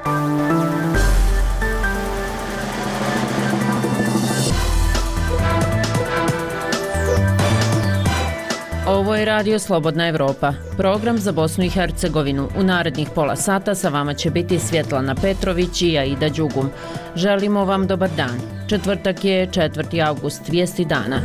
Ovo je Radio Slobodna Evropa, program za Bosnu i Hercegovinu. U narednih pola sata sa vama će biti Svjetlana Petrović i Aida Đugum. Želimo vam dobar dan. Četvrtak je 4. avgust, vijesti dana.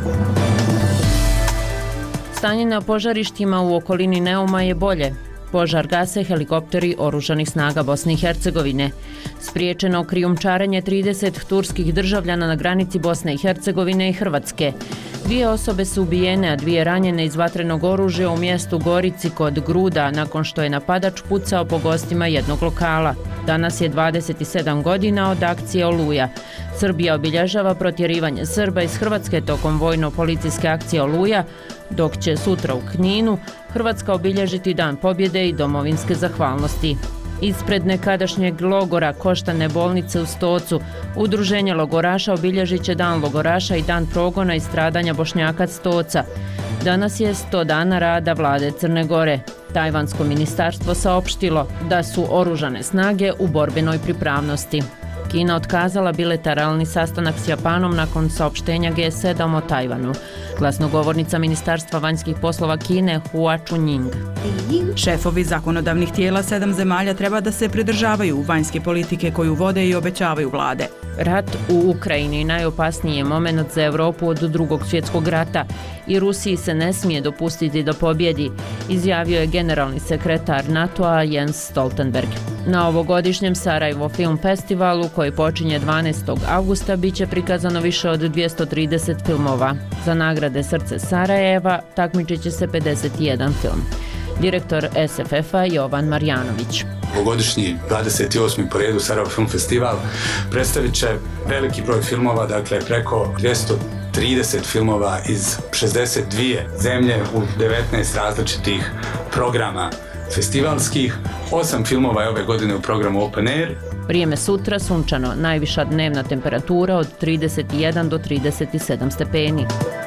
Stanje na požarištima u okolini Neuma je bolje. Požar gase helikopteri Oružanih snaga Bosne i Hercegovine. Spriječeno krijumčarenje 30 turskih državljana na granici Bosne i Hercegovine i Hrvatske. 2 osobe su ubijene, a 2 ranjene iz vatrenog oružja u mjestu Gorici kod Gruda nakon što je napadač pucao po gostima jednog lokala. Danas je 27 godina od akcije Oluja. Srbija obilježava protjerivanje Srba iz Hrvatske tokom vojno-policijske akcije Oluja, dok će sutra u Kninu Hrvatska obilježiti Dan pobjede i domovinske zahvalnosti. Ispred nekadašnjeg logora Koštane bolnice u Stocu, Udruženje logoraša obilježit će Dan logoraša i Dan progona i stradanja Bošnjaka Stoca. Danas je 100 dana rada vlade Crne Gore. Tajvansko ministarstvo saopštilo da su oružane snage u borbenoj pripravnosti. Kina otkazala bilateralni sastanak s Japanom nakon saopštenja G7 o Tajvanu. Glasnogovornica Ministarstva vanjskih poslova Kine Hua Chunying. Šefovi zakonodavnih tijela 7 zemalja treba da se pridržavaju vanjske politike koju vode i obećavaju vlade. Rat u Ukrajini najopasniji je moment za Europu od Drugog svjetskog rata i Rusiji se ne smije dopustiti da pobjedi, izjavio je generalni sekretar NATO-a Jens Stoltenberg. Na ovogodišnjem Sarajevo Film Festivalu, koji počinje 12. avgusta, bit će prikazano više od 230 filmova. Za nagrade Srce Sarajeva takmičit će se 51 film. Direktor SFF-a Jovan Marjanović. Ovogodišnji 28. po redu Sarajevo Film Festival predstavit će veliki broj filmova, dakle preko 230 filmova iz 62 zemlje u 19 različitih programa festivalskih. 8 filmova je ove godine u programu Open Air. Vrijeme sutra sunčano, najviša dnevna temperatura od 31 do 37 stepeni.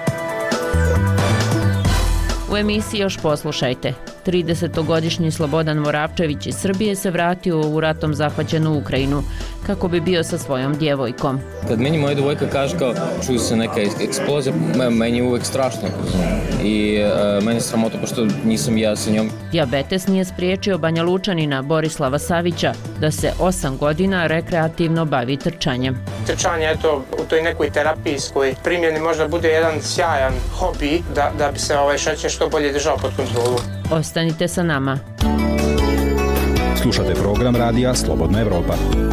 U emisiji još poslušajte. 30-godišnji Slobodan Moravčević iz Srbije se vratio u ratom zahvaćenu Ukrajinu kako bi bio sa svojom djevojkom. Kad meni moja djevojka kaže kao čuju se neka eksplozija, meni je uvek strašno i meni je sramota pošto nisam ja sa njom. Dijabetes nije spriječio Banja Lučanina Borislava Savića da se 8 godina rekreativno bavi trčanjem. Trčanje, eto, u toj nekoj terapijskoj primjeni možda bude jedan sjajan hobi da bi se šećer što bolje držao pod kontrolu. Ostanite sa nama. Slušate program radija Slobodna Evropa.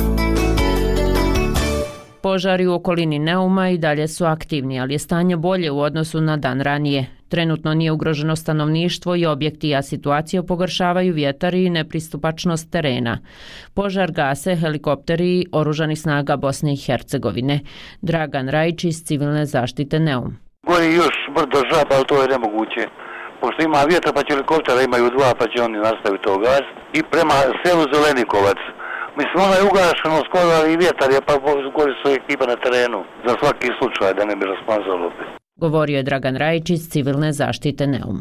Požari u okolini Neuma i dalje su aktivni, ali je stanje bolje u odnosu na dan ranije. Trenutno nije ugroženo stanovništvo i objekti, a situaciju pogoršavaju vjetar i nepristupačnost terena. Požar gase helikopteri Oružanih snaga Bosne i Hercegovine. Dragan Rajić iz Civilne zaštite Neum. Gori još brdo žaba, ali to je nemoguće. Pošto ima vjetra, pa će helikoptera imaju 2, pa će oni nastaviti to gas. I prema selu Zelenikovac. Mislim, ono je ugašeno skoro, ali i vjetar je, pa gori su ekipa na terenu. Za svaki slučaj da ne bi rasplanzalo opet. Govorio je Dragan Rajić iz Civilne zaštite Neum.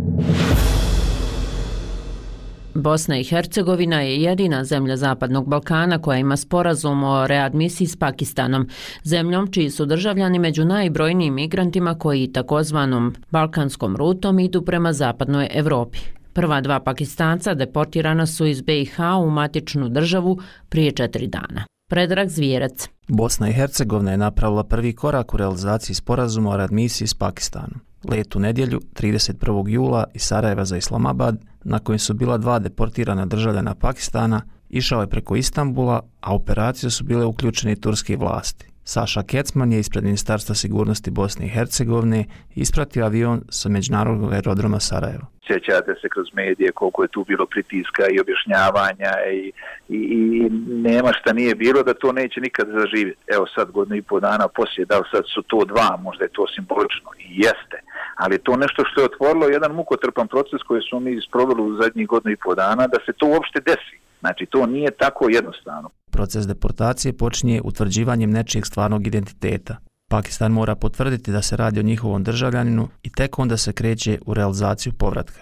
Bosna i Hercegovina je jedina zemlja Zapadnog Balkana koja ima sporazum o readmisiji s Pakistanom, zemljom čiji su državljani među najbrojnijim migrantima koji takozvanom balkanskom rutom idu prema zapadnoj Evropi. Prva 2 Pakistanca deportirana su iz BiH u matičnu državu prije 4 dana. Predrag Zvijerac. Bosna i Hercegovina je napravila prvi korak u realizaciji sporazuma o readmisiji s Pakistanom. Let u nedjelju, 31. jula iz Sarajeva za Islamabad, na kojem su bila 2 deportirana državljana Pakistana, išao je preko Istanbula, a u operaciju su bile uključeni turske vlasti. Saša Kecman je ispred Ministarstva sigurnosti Bosne i Hercegovine ispratio avion sa međunarodnog aerodroma Sarajeva. Sjećate se kroz medije koliko je tu bilo pritiska i objašnjavanja i nema šta nije bilo da to neće nikad zaživjeti. Evo sad 1,5 dana poslije, da sad su to 2, možda je to simbolično i jeste, ali to nešto što je otvorilo jedan mukotrpan proces koji smo mi sproveli u zadnjih 1,5 dana da se to uopšte desi. Znači to nije tako jednostavno. Proces deportacije počinje utvrđivanjem nečijeg stvarnog identiteta. Pakistan mora potvrditi da se radi o njihovom državljaninu i tek onda se kreće u realizaciju povratka.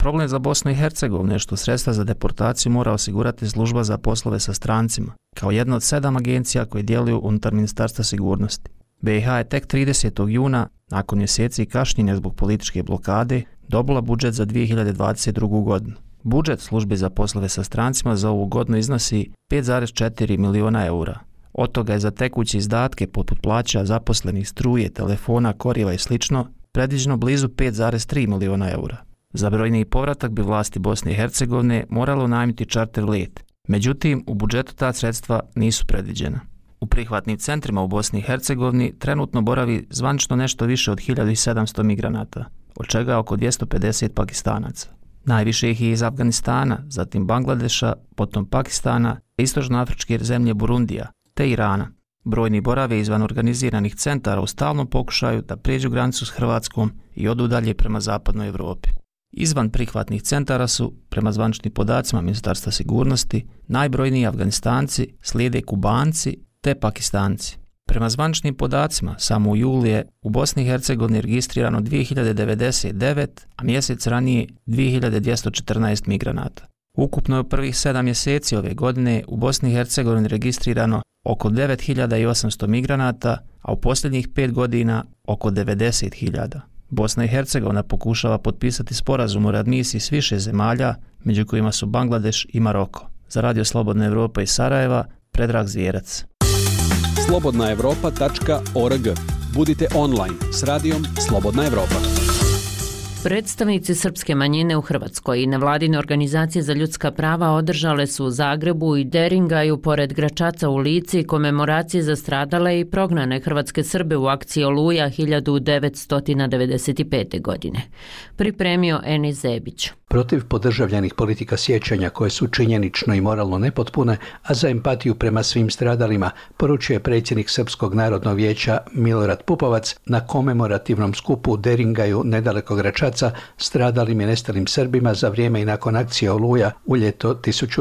Problem za Bosnu i Hercegovinu je što sredstva za deportaciju mora osigurati služba za poslove sa strancima, kao jedna od 7 agencija koje djeluju unutar Ministarstva sigurnosti. BiH je tek 30. juna, nakon mjeseci kašnjenja zbog političke blokade, dobila budžet za 2022. godinu. Budžet službi za poslove sa strancima za ovu godinu iznosi 5,4 miliona eura. Od toga je za tekuće izdatke poput plaća zaposlenih, struje, telefona, koriva i sl. Predviđeno blizu 5,3 miliona eura. Za brojniji povratak bi vlasti Bosne i Hercegovine moralo najmiti čarter let. Međutim, u budžetu ta sredstva nisu predviđena. U prihvatnim centrima u Bosni i Hercegovini trenutno boravi zvanično nešto više od 1700 migranata, od čega oko 250 Pakistanaca. Najviše ih je iz Afganistana, zatim Bangladeša, potom Pakistana, istočnoafričke zemlje Burundija, te Irana. Brojni borave izvan organiziranih centara u stalnom pokušaju da prijeđu granicu s Hrvatskom i odu dalje prema zapadnoj Europi. Izvan prihvatnih centara su, prema zvaničnim podacima Ministarstva sigurnosti, najbrojniji Afganistanci, slijede Kubanci te Pakistanci. Prema zvaničnim podacima, samo u julu je u Bosni i Hercegovini registrirano 2099, a mjesec ranije 2214 migranata. Ukupno je u prvih 7 mjeseci ove godine u Bosni i Hercegovini registrirano oko 9800 migranata, a u posljednjih 5 godina oko 90.000. Bosna i Hercegovina pokušava potpisati sporazum o readmisiji s više zemalja, među kojima su Bangladeš i Maroko. Za Radio Slobodna Evropa iz Sarajeva, Predrag Zvijerac. slobodnaevropa.org. Budite online s radijom Slobodna Evropa. Predstavnici srpske manjine u Hrvatskoj i nevladine organizacije za ljudska prava održale su u Zagrebu i Deringaju pored Gračaca u Lici komemoracije za stradale i prognane hrvatske Srbe u akciji Oluja 1995. godine. Pripremio Enis Zebić. Protiv podržavljanih politika sjećanja koje su činjenično i moralno nepotpune, a za empatiju prema svim stradalima, poručuje predsjednik Srpskog narodnog vijeća Milorad Pupovac na komemorativnom skupu u Deringaju nedaleko Gračaca stradalim i nestalim Srbima za vrijeme i nakon akcije Oluja u ljeto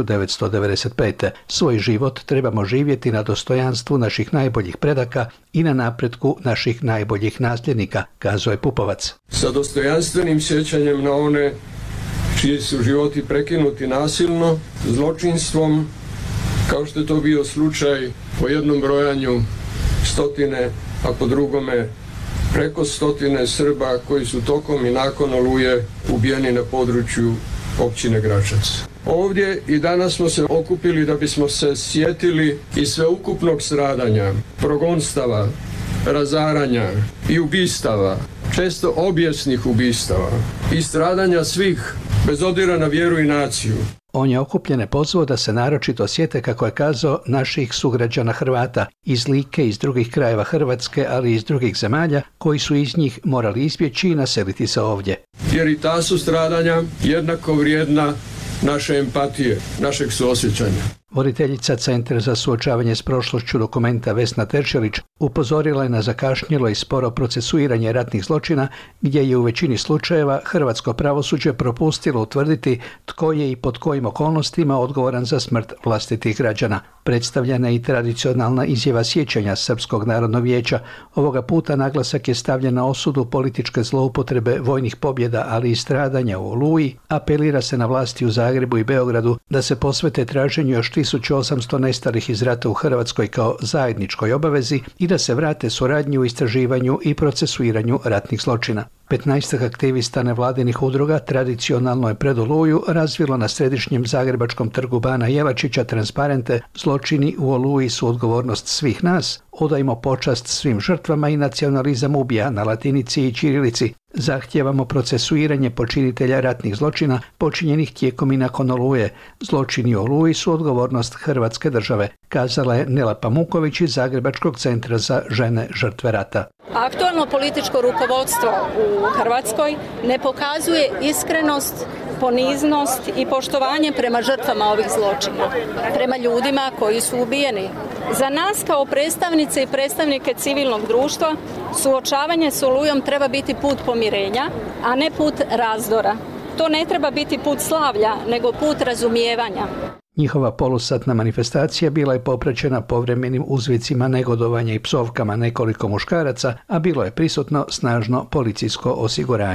1995. Svoj život trebamo živjeti na dostojanstvu naših najboljih predaka i na napretku naših najboljih nasljednika, kazao je Pupovac. Sa dostojanstvenim sjećanjem na one čiji su životi prekinuti nasilno, zločinstvom, kao što je to bio slučaj po jednom brojanju stotine, a po drugome preko stotine Srba koji su tokom i nakon Oluje ubijeni na području općine Gračac. Ovdje i danas smo se okupili da bismo se sjetili i sveukupnog stradanja, progonstava, razaranja i ubistava, često obijesnih ubistava i stradanja svih, bez obzira na vjeru i naciju. On je okupljene pozvao da se naročito sjete, kako je kazao, naših sugrađana Hrvata iz Like i iz drugih krajeva Hrvatske, ali i iz drugih zemalja, koji su iz njih morali izbjeći i naseliti se ovdje. Jer i ta su stradanja jednako vrijedna naše empatije, našeg suosjećanja. Voditeljica Centra za suočavanje s prošlošću Dokumenta Vesna Teršelić upozorila je na zakašnjelo i sporo procesuiranje ratnih zločina, gdje je u većini slučajeva hrvatsko pravosuđe propustilo utvrditi tko je i pod kojim okolnostima odgovoran za smrt vlastitih građana. Predstavljena je i tradicionalna izjava sjećanja Srpskog narodnog vijeća. Ovoga puta naglasak je stavljen na osudu političke zloupotrebe vojnih pobjeda, ali i stradanja u Oluji. Apelira se na vlasti u Zagrebu i Beogradu da se posvete traženju još 1800 nestalih iz rata u Hrvatskoj kao zajedničkoj obavezi i da se vrate suradnji u istraživanju i procesuiranju ratnih zločina. 15 aktivista nevladinih udruga tradicionalno je pred Oluju razvilo na središnjem zagrebačkom trgu Bana Jelačića transparente "Zločini u Oluji su odgovornost svih nas", "Odajmo počast svim žrtvama" i "Nacionalizam ubija" na latinici i ćirilici. "Zahtijevamo procesuiranje počinitelja ratnih zločina počinjenih tijekom i nakon Oluje. Zločini u Oluji su odgovornost Hrvatske države", kazala je Nela Pamuković iz Zagrebačkog centra za žene žrtve rata. Aktualno političko rukovodstvo u Hrvatskoj ne pokazuje iskrenost, poniznost i poštovanje prema žrtvama ovih zločina, prema ljudima koji su ubijeni. Za nas kao predstavnice i predstavnike civilnog društva suočavanje s Olujom treba biti put pomirenja, a ne put razdora. To ne treba biti put slavlja, nego put razumijevanja. Njihova polusatna manifestacija bila je popraćena povremenim uzvicima negodovanja i psovkama nekoliko muškaraca, a bilo je prisutno snažno policijsko osiguranje.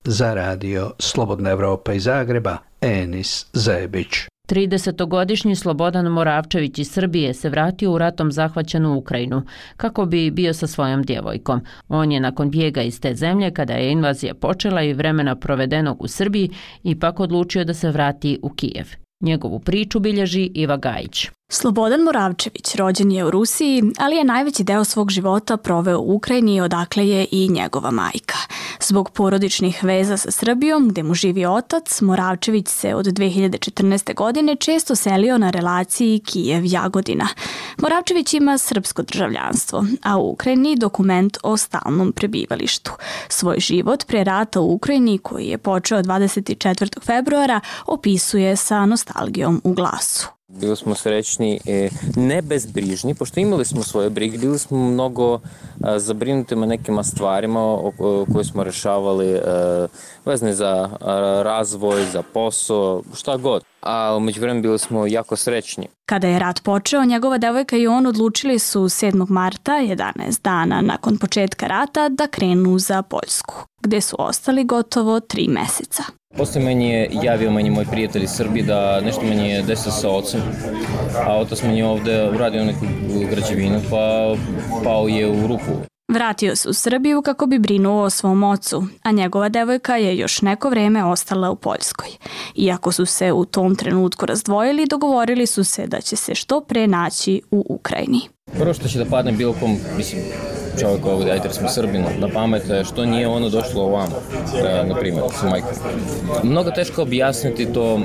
Za radio Slobodna Evropa iz Zagreba, Enis Zebić. 30-godišnji Slobodan Moravčević iz Srbije se vratio u ratom zahvaćenu Ukrajinu kako bi bio sa svojom djevojkom. On je nakon bijega iz te zemlje, kada je invazija počela i vremena provedenog u Srbiji, ipak odlučio da se vrati u Kijev. Njegovu priču bilježi Iva Gajić. Slobodan Moravčević rođen je u Rusiji, ali je najveći deo svog života proveo u Ukrajini, odakle je i njegova majka. Zbog porodičnih veza sa Srbijom, gde mu živi otac, Moravčević se od 2014. godine često selio na relaciji Kijev-Jagodina. Moravčević ima srpsko državljanstvo, a u Ukrajini dokument o stalnom prebivalištu. Svoj život pre rata u Ukrajini, koji je počeo 24. februara, opisuje sa nostalgijom u glasu. Bili smo srećni, ne bezbrižni, pošto imali smo svoje brige, bili smo mnogo zabrinuti na nekima stvarima koje smo rešavali vezane za razvoj, za posao, šta god. A umeđu vremenu bili smo jako srećni. Kada je rat počeo, njegova devojka i on odlučili su 7. marta, 11 dana nakon početka rata, da krenu za Poljsku, gde su ostali gotovo 3 meseca. Posle meni je javio moj prijatelj iz Srbije da nešto meni je desilo sa ocem, a otac meni je ovde uradio neku građevinu pa pao je u rupu. Vratio se u Srbiju kako bi brinuo o svom ocu, a njegova devojka je još neko vreme ostala u Poljskoj. Iako su se u tom trenutku razdvojili, dogovorili su se da će se što pre naći u Ukrajini. Prvo što će da padne bilo kom, čovjek ovdje, ajde smo Srbinu, na pamet što nije ono došlo ovamo, na primjer, sa majkom. Mnogo teško objasniti to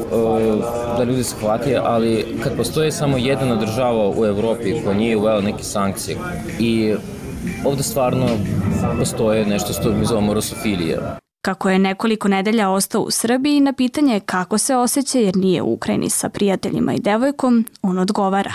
da ljudi se hvati, ali kad postoji samo jedna država u Evropi koja nije uvela neke sankcije i ovdje stvarno postoje nešto što mi zovemo rusofilija. Kako je nekoliko nedelja ostao u Srbiji, na pitanje kako se osjeća jer nije u Ukrajini sa prijateljima i devojkom, on odgovara.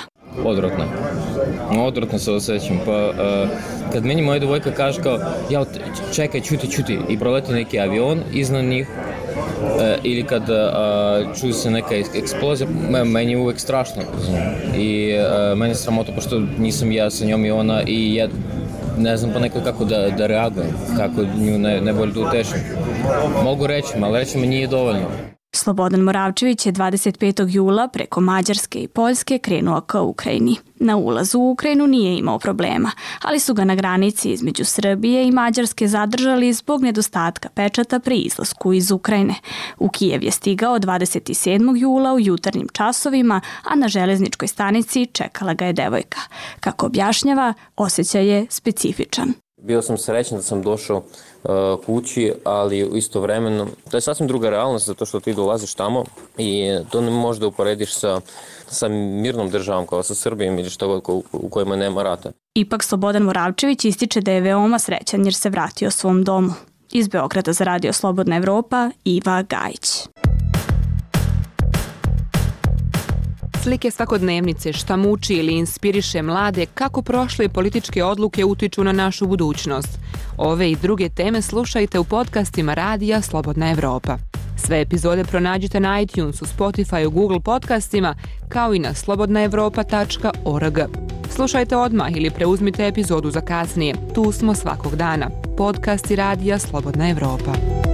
Odvratno se osjećam, pa kad meni moja devojka kaže kao čekaj, čuti i proleti neki avion iznad njih ili kad čuje se neka eksplozija, meni je uvek strašno i meni je sramota pošto nisam ja sa njom i ona i ja ne znam ponekad kako da reagujem, kako nju ne bolje da utešim. Mogu reći, ali reći mi nije dovoljno. Slobodan Moravčević je 25. jula preko Mađarske i Poljske krenuo ka Ukrajini. Na ulazu u Ukrajinu nije imao problema, ali su ga na granici između Srbije i Mađarske zadržali zbog nedostatka pečata pri izlasku iz Ukrajine. U Kijev je stigao 27. jula u jutarnjim časovima, a na železničkoj stanici čekala ga je devojka. Kako objašnjava, osjećaj je specifičan. Bio sam srećan da sam došao kući, ali istovremeno to je sasvim druga realnost zato što ti dolaziš tamo i to ne možeš da uporediš sa mirnom državom kao sa Srbijom ili što god u kojima nema rata. Ipak Slobodan Moravčević ističe da je veoma srećan jer se vratio svom domu. Iz Beograda za radio Slobodna Evropa, Iva Gajić. Slike svakodnevnice, šta muči ili inspiriše mlade, kako prošle političke odluke utiču na našu budućnost. Ove i druge teme slušajte u podcastima radija Slobodna Evropa. Sve epizode pronađite na iTunesu, Spotify, Google podcastima, kao i na slobodnaevropa.org. Slušajte odmah ili preuzmite epizodu za kasnije. Tu smo svakog dana. Podcasti radija Slobodna Evropa.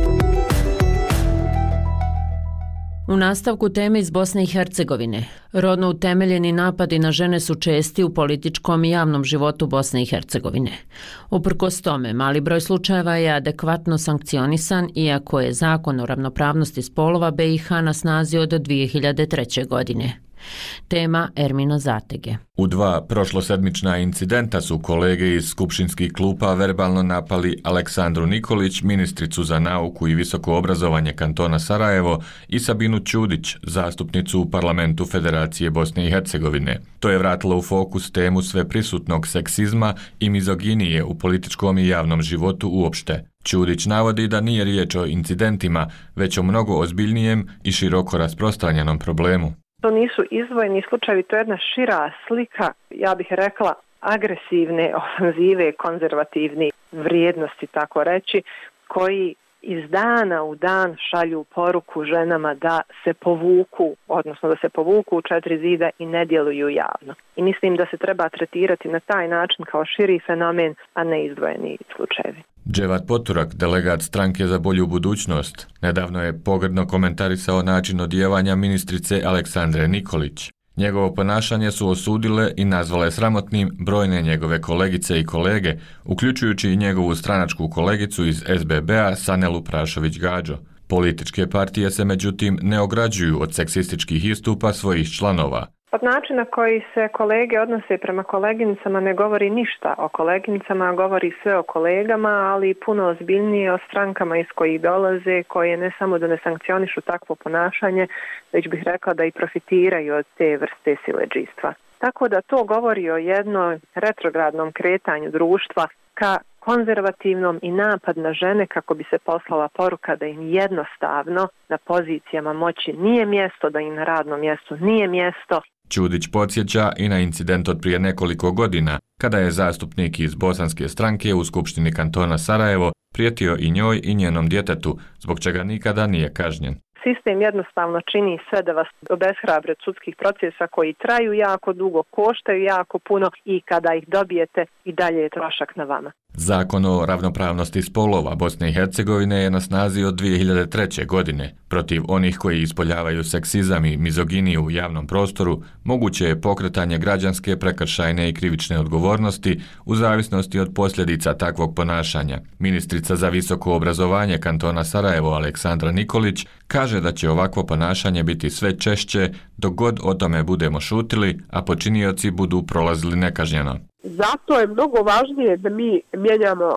U nastavku teme iz Bosne i Hercegovine. Rodno utemeljeni napadi na žene su česti u političkom i javnom životu Bosne i Hercegovine. Uprkos tome, mali broj slučajeva je adekvatno sankcionisan, iako je zakon o ravnopravnosti spolova BiH na snazi od 2003. godine. Tema Ermina Zatege. U 2 prošlosedmična incidenta su kolege iz skupštinskih klupa verbalno napali Aleksandru Nikolić, ministricu za nauku i visoko obrazovanje kantona Sarajevo, i Sabinu Ćudić, zastupnicu u parlamentu Federacije Bosne i Hercegovine. To je vratilo u fokus temu sveprisutnog seksizma i mizoginije u političkom i javnom životu uopšte. Ćudić navodi da nije riječ o incidentima, već o mnogo ozbiljnijem i široko rasprostranjenom problemu. To nisu izdvojeni slučajevi, to je jedna šira slika, ja bih rekla, agresivne ofanzive, konzervativne vrijednosti, tako reći, koji iz dana u dan šalju poruku ženama da se povuku, odnosno da se povuku u 4 zida i ne djeluju javno. I mislim da se treba tretirati na taj način kao širi fenomen, a ne izdvojeni slučajevi. Dževat Poturak, delegat stranke za bolju budućnost, nedavno je pogrdno komentarisao način odjevanja ministrice Aleksandre Nikolić. Njegovo ponašanje su osudile i nazvale sramotnim brojne njegove kolegice i kolege, uključujući i njegovu stranačku kolegicu iz SBB-a Sanelu Prašović-Gađo. Političke partije se međutim ne ograđuju od seksističkih istupa svojih članova. Od načina koji se kolege odnose prema koleginicama ne govori ništa o koleginicama, govori sve o kolegama, ali puno ozbiljnije o strankama iz kojih dolaze, koje ne samo da ne sankcionišu takvo ponašanje, već bih rekla da i profitiraju od te vrste siledžijstva. Tako da to govori o jednom retrogradnom kretanju društva ka konzervativnom i napad na žene kako bi se poslala poruka da im jednostavno na pozicijama moći nije mjesto, da im na radnom mjestu nije mjesto. Čudić podsjeća i na incident od prije nekoliko godina, kada je zastupnik iz bosanske stranke u Skupštini kantona Sarajevo prijetio i njoj i njenom djetetu, zbog čega nikada nije kažnjen. Sistem jednostavno čini sve da vas obeshrabre od sudskih procesa koji traju jako dugo, koštaju jako puno i kada ih dobijete i dalje je trošak na vama. Zakon o ravnopravnosti spolova Bosne i Hercegovine je na snazi od 2003. godine. Protiv onih koji ispoljavaju seksizam i mizoginiju u javnom prostoru moguće je pokretanje građanske, prekršajne i krivične odgovornosti u zavisnosti od posljedica takvog ponašanja. Ministrica za visoko obrazovanje kantona Sarajevo Aleksandra Nikolić kaže da će ovakvo ponašanje biti sve češće dok god o tome budemo šutili, a počinioci budu prolazili nekažnjeno. Zato je mnogo važnije da mi mijenjamo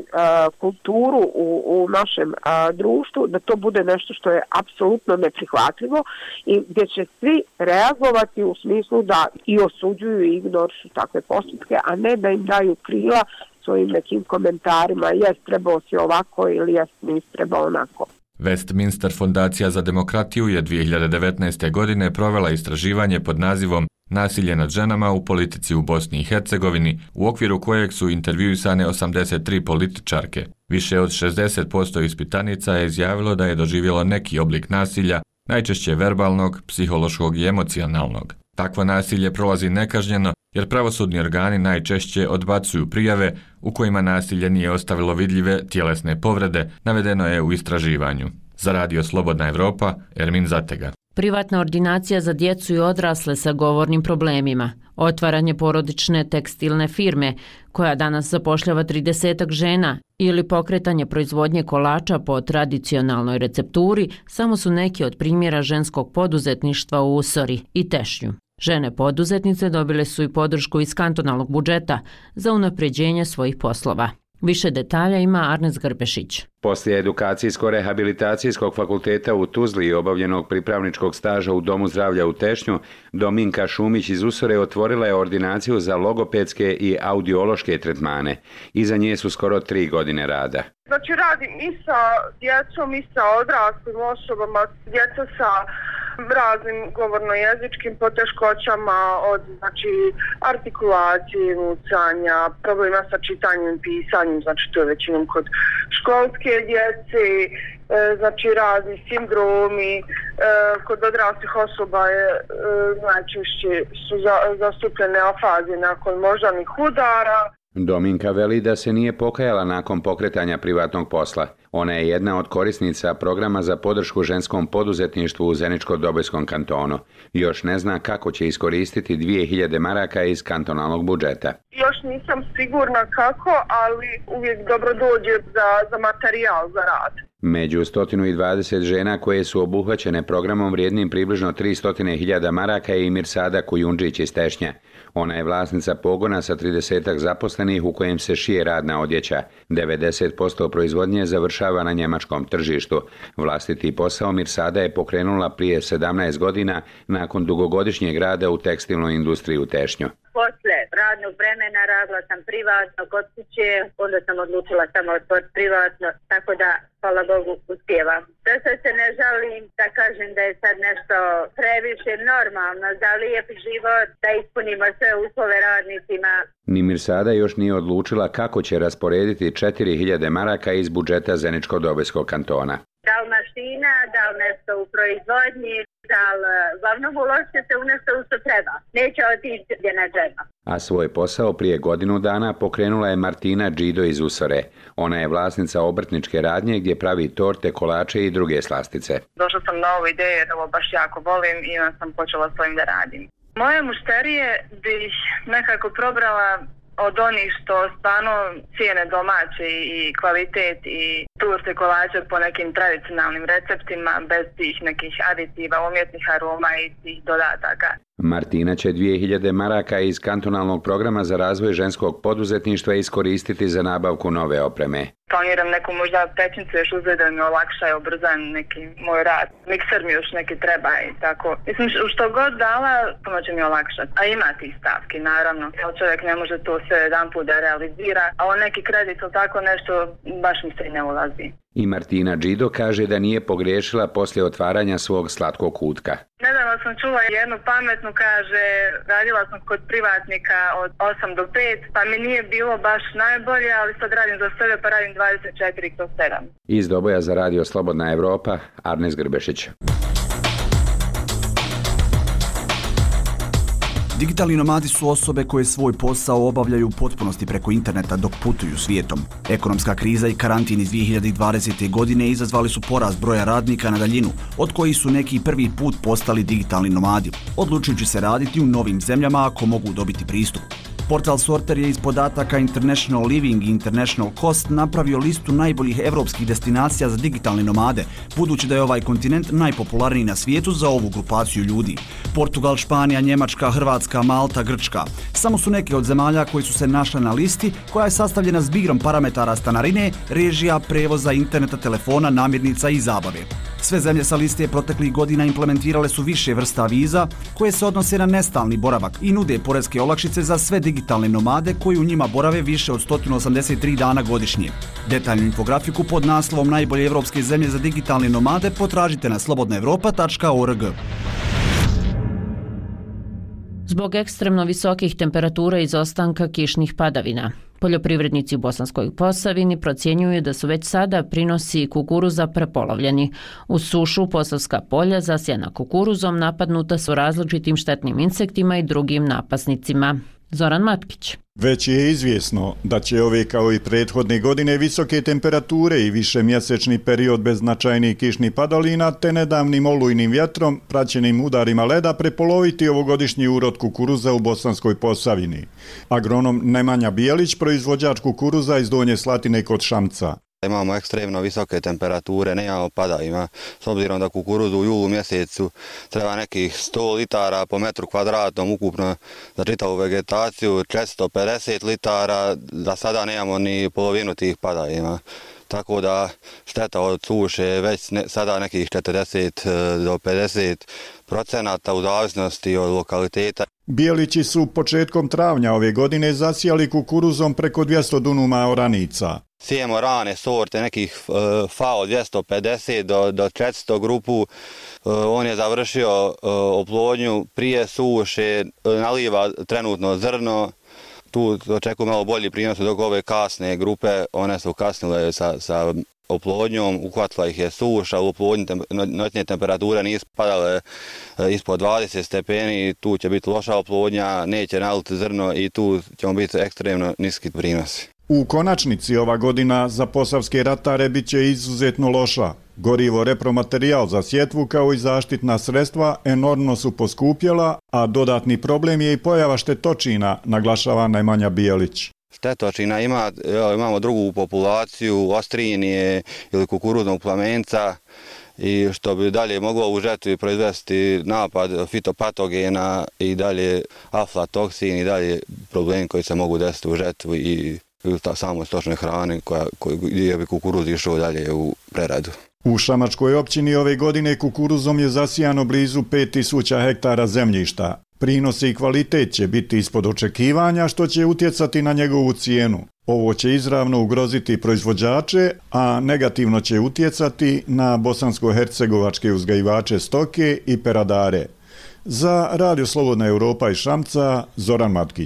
kulturu u našem društvu, da to bude nešto što je apsolutno neprihvatljivo i gdje će svi reagovati u smislu da i osuđuju i ignorišu takve postupke, a ne da im daju krila svojim nekim komentarima, jest trebao si ovako ili jest nisi trebao onako. Westminster fondacija za demokratiju je 2019. godine provela istraživanje pod nazivom Nasilje nad ženama u politici u Bosni i Hercegovini, u okviru kojeg su intervjuisane 83 političarke. Više od 60% ispitanica je izjavilo da je doživjelo neki oblik nasilja, najčešće verbalnog, psihološkog i emocionalnog. Takvo nasilje prolazi nekažnjeno jer pravosudni organi najčešće odbacuju prijave u kojima nasilje nije ostavilo vidljive tjelesne povrede, navedeno je u istraživanju. Za Radio Slobodna Evropa, Ermin Zatega. Privatna ordinacija za djecu i odrasle sa govornim problemima, otvaranje porodične tekstilne firme koja danas zapošljava 30 žena ili pokretanje proizvodnje kolača po tradicionalnoj recepturi samo su neki od primjera ženskog poduzetništva u Usori i Tešnju. Žene poduzetnice dobile su i podršku iz kantonalnog budžeta za unapređenje svojih poslova. Više detalja ima Arnes Grbešić. Poslije edukacijsko-rehabilitacijskog fakulteta u Tuzli i obavljenog pripravničkog staža u Domu zdravlja u Tešnju, Dominka Šumić iz Usore otvorila je ordinaciju za logopedske i audiološke tretmane. Iza nje su skoro 3 godine rada. Znači radim i sa djecom i sa odraslim osobama, djeca sa raznim govorno-jezičkim poteškoćama, od artikulacije, mucanja, problema sa čitanjem i pisanjem, znači to je većinom kod školske djece, znači razni sindromi, kod odraslih osoba je najčešće su zastupljene afaze nakon moždanih udara. Dominka veli da se nije pokajala nakon pokretanja privatnog posla. Ona je jedna od korisnica programa za podršku ženskom poduzetništvu u Zeničko-Dobojskom kantonu. Još ne zna kako će iskoristiti 2000 maraka iz kantonalnog budžeta. Još nisam sigurna kako, ali uvijek dobro dođe za materijal za rad. Među 120 žena koje su obuhvaćene programom vrijednim približno 300.000 maraka je i Mirsada Kujundžić iz Tešnja. Ona je vlasnica pogona sa 30 zaposlenih u kojem se šije radna odjeća. 90% proizvodnje završava na njemačkom tržištu. Vlastiti posao Mirsada je pokrenula prije 17 godina nakon dugogodišnjeg rada u tekstilnoj industriji u Tešnju. Posle radnog vremena radila sam privatno kod kuće, onda sam odlučila samo otvoriti privatno, tako da, hvala Bogu, uspijevam. Da se ne žalim, da kažem da je sad nešto previše normalno, za lijep život, da ispunimo sve uslove radnicima. Ni Mirsada još nije odlučila kako će rasporediti 4000 maraka iz budžeta Zeničko-Dobojskog kantona. Da li mašina, da li nešto u proizvodnji, da li glavnom uložite se u nešto što treba. Neće otići gdje ne treba. A svoj posao prije godinu dana pokrenula je Martina Đido iz Usore. Ona je vlasnica obrtničke radnje gdje pravi torte, kolače i druge slastice. Došla sam na ovu ideju jer ovo baš jako volim i onda sam počela s ovim da radim. Moje mušterije bih nekako probrala od onih što stvarno cijene domaće i kvalitet i torte, kolače po nekim tradicionalnim receptima bez tih nekih aditiva, umjetnih aroma i tih dodataka. Martina će 2000 maraka iz kantonalnog programa za razvoj ženskog poduzetništva iskoristiti za nabavku nove opreme. Planiram neku možda pećnicu još uzeti da mi olakša i ubrzam neki moj rad. Mikser mi još neki treba i tako. Mislim, što god dala, puno će mi olakšati. A ima tih stavki, naravno. Čovjek ne može to sve jedan put da realizira, a on neki kredit ili tako nešto baš mi se i ne ulazi. I Martina Đido kaže da nije pogriješila poslije otvaranja svog slatkog kutka. Nedavno sam čula jednu pametnu, kaže, radila sam kod privatnika od 8 do 5, pa mi nije bilo baš najbolje, ali sad radim za sebe, pa radim 24/7. Iz Doboja za radio Slobodna Evropa, Arnes Grbešić. Digitalni nomadi su osobe koje svoj posao obavljaju u potpunosti preko interneta dok putuju svijetom. Ekonomska kriza i karantin iz 2020. godine izazvali su porast broja radnika na daljinu, od kojih su neki prvi put postali digitalni nomadi, odlučujući se raditi u novim zemljama ako mogu dobiti pristup. Portal Sorter je iz podataka International Living i International Cost napravio listu najboljih evropskih destinacija za digitalne nomade, budući da je ovaj kontinent najpopularniji na svijetu za ovu grupaciju ljudi. Portugal, Španija, Njemačka, Hrvatska, Malta, Grčka. Samo su neke od zemalja koji su se našle na listi, koja je sastavljena zbigrom parametara stanarine, režija, prevoza, interneta, telefona, namirnica i zabave. Sve zemlje sa liste proteklih godina implementirale su više vrsta viza koje se odnose na nestalni boravak i nude poreske olakšice za sve digitalne nomade koji u njima borave više od 183 dana godišnje. Detaljnu infografiku pod naslovom Najbolje evropske zemlje za digitalne nomade potražite na slobodnaevropa.org. Zbog ekstremno visokih temperatura i izostanka kišnih padavina, poljoprivrednici u Bosanskoj Posavini procjenjuju da su već sada prinosi kukuruza prepolovljeni. Uz sušu posavska polja zasijana kukuruzom napadnuta su različitim štetnim insektima i drugim napasnicima. Zoran Matkić. Već je izvjesno da će ove kao i prethodne godine visoke temperature i višemjesečni period bez značajnih kišnih padalina te nedavnim olujnim vjetrom, praćenim udarima leda prepoloviti ovogodišnji urod kukuruza u Bosanskoj Posavini. Agronom Nemanja Bijelić, proizvođač kukuruza iz Donje Slatine kod Šamca. Imamo ekstremno visoke temperature, nemamo padavina. S obzirom da kukuruzu u julu mjesecu treba nekih 100 litara po metru kvadratnom ukupno za čitavu vegetaciju, 450 litara, da sada nemamo ni polovinu tih padavina. Tako da šteta od suše je već sada nekih 40 do 50% u zavisnosti od lokaliteta. Bijelići su početkom travnja ove godine zasijali kukuruzom preko 200 dunuma oranica. Sijemo rane sorte, nekih FAO 250 do 400 grupu. On je završio oplodnju prije suše, naliva trenutno zrno. Tu očekuju malo bolji prinos dok ove kasne grupe, one su kasnile sa oplodnjom, uhvatila ih je suša, u oplodnji noćne temperature nisu padale ispod 20 stepeni, tu će biti loša oplodnja, neće naliti zrno i tu ćemo biti ekstremno niski prinosi. U konačnici ova godina za posavske ratare bit će izuzetno loša. Gorivo, repromaterijal za sjetvu kao i zaštitna sredstva enormno su poskupjela, a dodatni problem je i pojava štetočina, naglašava Nemanja Bijelić. Štetočina imamo drugu populaciju, ostrinije ili kukuruznog plamenca, i što bi dalje moglo u žetvi proizvesti napad fitopatogena i dalje aflatoksin i dalje problemi koji se mogu desiti u žetvi i samo stočne hrane gdje bi kukuruz išao dalje u preradu. U Šamačkoj općini ove godine kukuruzom je zasijano blizu 5000 hektara zemljišta. Prinosi i kvalitet će biti ispod očekivanja, što će utjecati na njegovu cijenu. Ovo će izravno ugroziti proizvođače, a negativno će utjecati na bosansko-hercegovačke uzgajivače stoke i peradare. Za Radio Slobodna Europa iz Šamca, Zoran Matkić.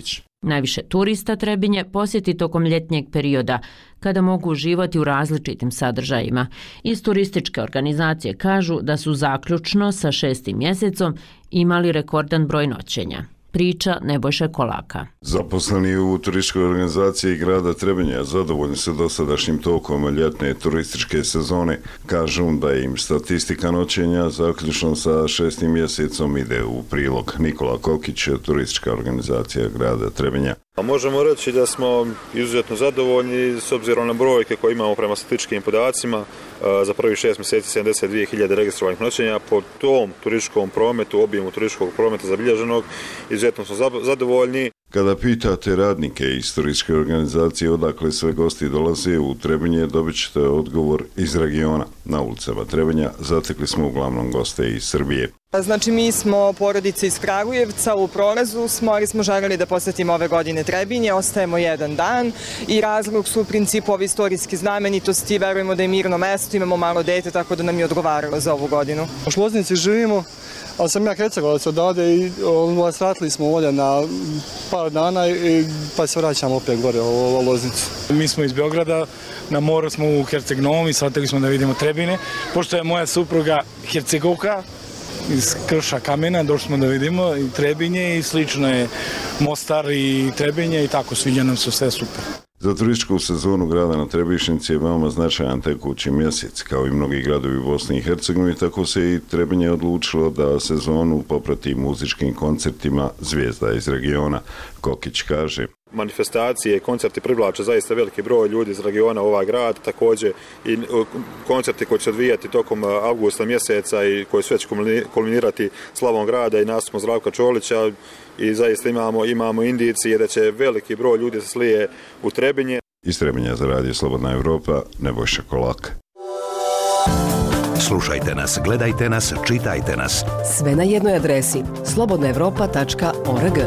Najviše turista Trebinje posjeti tokom ljetnjeg perioda, kada mogu uživati u različitim sadržajima. Iz turističke organizacije kažu da su zaključno sa 6. mjesecom imali rekordan broj noćenja. Priča Nebojše Kolaka. Zaposleni u turističkoj organizaciji grada Trebinja zadovoljni su dosadašnjim tokom ljetne turističke sezone. Kažu da im statistika noćenja zaključno sa 6. mjesecom ide u prilog. Nikola Kokić, turistička organizacija grada Trebinja. Možemo reći da smo izuzetno zadovoljni s obzirom na brojke koje imamo prema statističkim podacima. Za prvih 6 mjeseci 72.000 registrovanih noćenja. Po tom turističkom prometu, objemu turističkog prometa zabilježenog, izuzetno smo zadovoljni. Kada pitate radnike iz turističke organizacije odakle sve gosti dolaze u Trebinje, dobit ćete odgovor iz regiona. Na ulicama Trebinja zatekli smo uglavnom goste iz Srbije. Znači mi smo porodice iz Kragujevca, u prolezu smo, ali smo željeli da posjetimo ove godine Trebinje, ostajemo jedan dan i razlog su u principu ove istorijske znamenitosti, verujemo da je mirno mesto, imamo malo dete, tako da nam je odgovaralo za ovu godinu. U Šloznici živimo, ali sam ja Hercegovac odavde i vratili smo ovdje na par dana pa se vraćamo opet gore u Loznicu. Mi smo iz Beograda, na moru smo u Herceg-Novom i shvatili smo da vidimo Trebine. Pošto je moja supruga Hercegovka, iz Krša Kamena, došli smo da vidimo i Trebinje i slično je Mostar i Trebinje i tako sviđa nam se sve super. Za turističku sezonu grada na Trebišnici je veoma značajan tekući mjesec. Kao i mnogi gradovi u Bosni i Hercegovini, tako se i Trebinje odlučilo da sezonu poprati muzičkim koncertima zvijezda iz regiona. Kokić kaže: Manifestacije i koncerti privlače zaista veliki broj ljudi iz regiona u ovaj grad, također i koncerti koji će se odvijati tokom avgusta mjeseca i koji sve će kulminirati slavom grada i nastupom Zdravka Čolića i zaista imamo indicije da će veliki broj ljudi se slije u Trebinje. Iz Trebinja za radio Slobodna Evropa, Nebojša Kolak. Slušajte nas, gledajte nas, čitajte nas. Sve na jednoj adresi slobodnaevropa.org.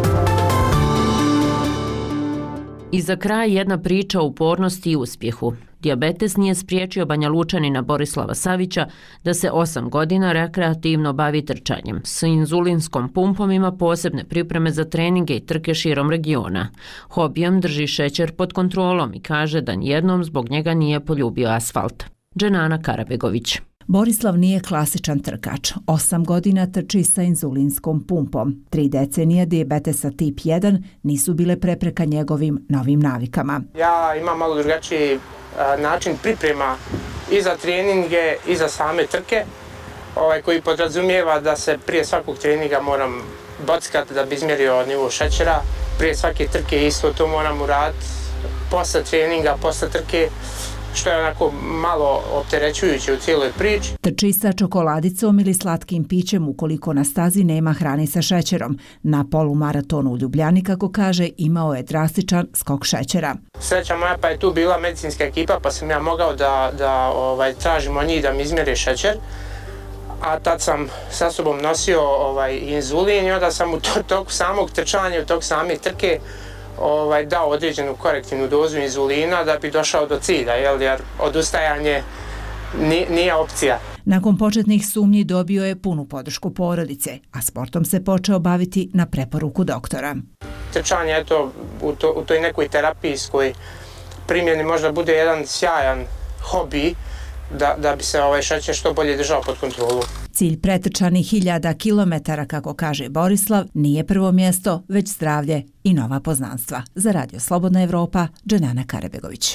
I za kraj jedna priča o upornosti i uspjehu. Dijabetes nije spriječio Banja Lučanina Borislava Savića da se 8 godina rekreativno bavi trčanjem. S inzulinskom pumpom ima posebne pripreme za treninge i trke širom regiona. Hobijem drži šećer pod kontrolom i kaže da nijednom zbog njega nije poljubio asfalt. Dženana Karabegović. Borislav nije klasičan trkač. 8 godina trči sa inzulinskom pumpom. 3 decenije dijabetesa tip 1 nisu bile prepreka njegovim novim navikama. Ja imam malo drugačiji način priprema i za treninge i za same trke, koji podrazumijeva da se prije svakog treninga moram bockati da bi izmjerio nivo šećera. Prije svake trke isto to moram uraditi. Posle treninga, posle trke, što je onako malo opterećujuće u cijeloj priči. Trči sa čokoladicom ili slatkim pićem ukoliko na stazi nema hrane sa šećerom. Na polumaratonu u Ljubljani, kako kaže, imao je drastičan skok šećera. Sreća moja pa je tu bila medicinska ekipa, pa sam ja mogao da tražim od njih da mi izmjere šećer. A tad sam sa sobom nosio inzulin i onda sam u toku samog trčanja, u toku same trke dao određenu korektivnu dozu inzulina da bi došao do cilja, jer odustajanje nije opcija. Nakon početnih sumnji dobio je punu podršku porodice, a sportom se počeo baviti na preporuku doktora. Trčanje, u toj nekoj terapijskoj primjeni možda bude jedan sjajan hobi da bi se šećer što bolje držao pod kontrolu. Cilj pretrčanih 1000 kilometara, kako kaže Borislav, nije prvo mjesto, već zdravlje i nova poznanstva. Za radio Slobodna Evropa, Dženana Karabegović.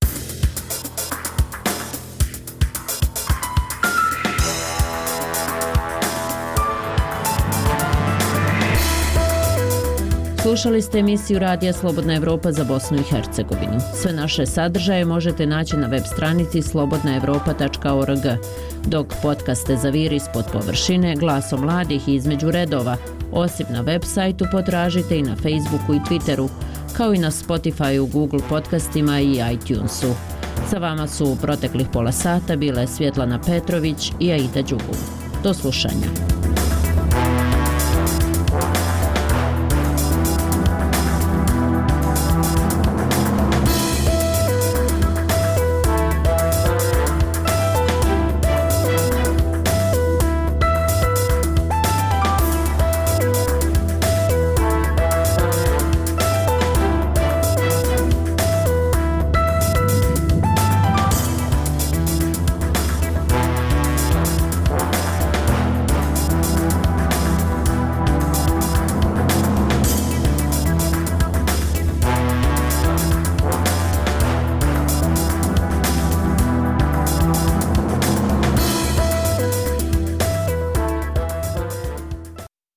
Slušali ste emisiju Radija Slobodna Evropa za Bosnu i Hercegovinu. Sve naše sadržaje možete naći na web stranici slobodnaevropa.org, dok podcaste Zaviri ispod površine, Glasom mladih i Između redova, osim na web sajtu potražite i na Facebooku i Twitteru, kao i na Spotifyu, Google podcastima i iTunesu. Sa vama su u proteklih pola sata bile Svjetlana Petrović i Aida Đugum. Do slušanja.